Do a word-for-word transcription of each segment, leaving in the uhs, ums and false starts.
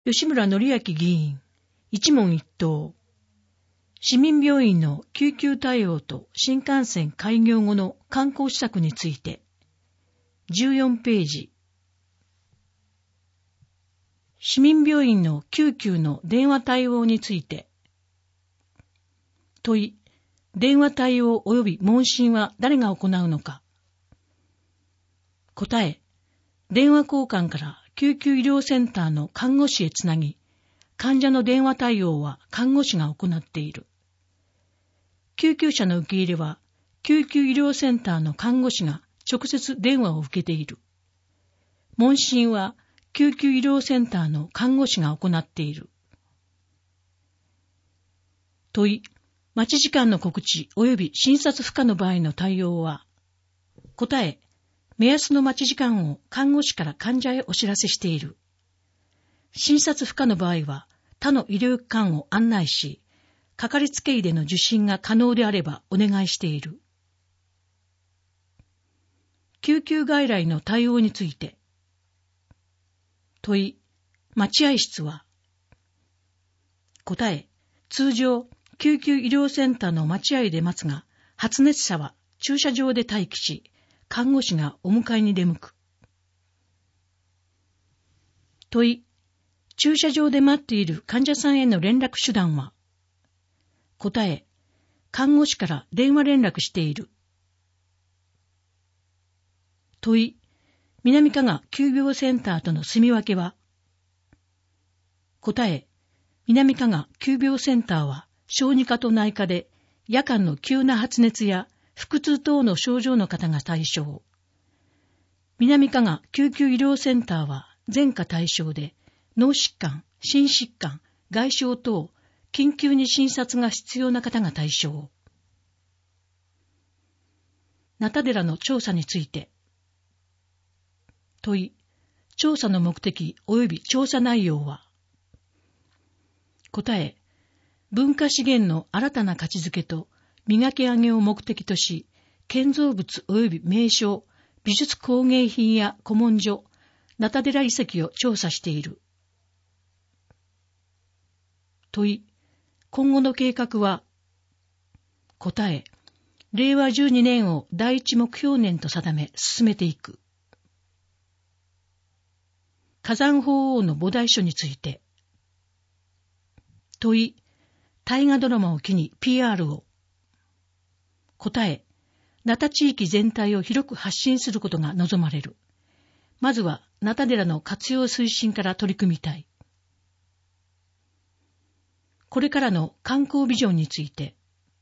吉村紀明議員、一問一答。市民病院の救急対応と新幹線開業後の観光施策について。じゅうよんページ。市民病院の救急の電話対応について。問い、電話対応及び問診は誰が行うのか。答え、電話交換から救急医療センターの看護師へつなぎ、患者の電話対応は看護師が行っている。救急車の受け入れは、救急医療センターの看護師が直接電話を受けている。問診は、救急医療センターの看護師が行っている。問い、待ち時間の告知及び診察不可の場合の対応は、答え、目安の待ち時間を看護師から患者へお知らせしている。診察不可の場合は他の医療機関を案内し、かかりつけ医での受診が可能であればお願いしている。救急外来の対応について。問い、待合室は。答え、通常、救急医療センターの待合で待つが、発熱者は駐車場で待機し、看護師がお迎えに出向く。問い、駐車場で待っている患者さんへの連絡手段は。答え、看護師から電話連絡している。問い、南加賀急病センターとの住み分けは。答え、南加賀急病センターは小児科と内科で夜間の急な発熱や腹痛等の症状の方が対象。南加賀救急医療センターは全科対象で、脳疾患、心疾患、外傷等、緊急に診察が必要な方が対象。中寺の調査について。問い、調査の目的及び調査内容は。答え、文化資源の新たな価値づけと磨き上げを目的とし、建造物及び名称、美術工芸品や古文書、中寺遺跡を調査している。問い、今後の計画は。答え、れいわじゅうにねんを第一目標年と定め進めていく。火山法王の菩提書について。問い、大河ドラマを機に ピーアール を。答え、那珂地域全体を広く発信することが望まれる。まずは中寺の活用推進から取り組みたい。これからの観光ビジョンについて。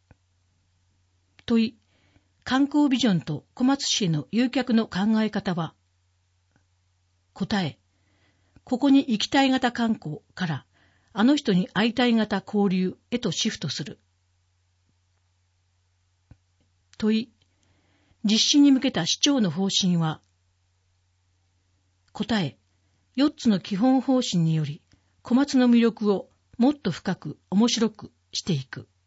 問い、観光ビジョンと小松市への誘客の考え方は。答え、ここに行きたい型観光からあの人に会いたい型交流へとシフトする。問い、実施に向けた市長の方針は。答え、よっつの基本方針により小松の魅力をもっと深く面白くしていく。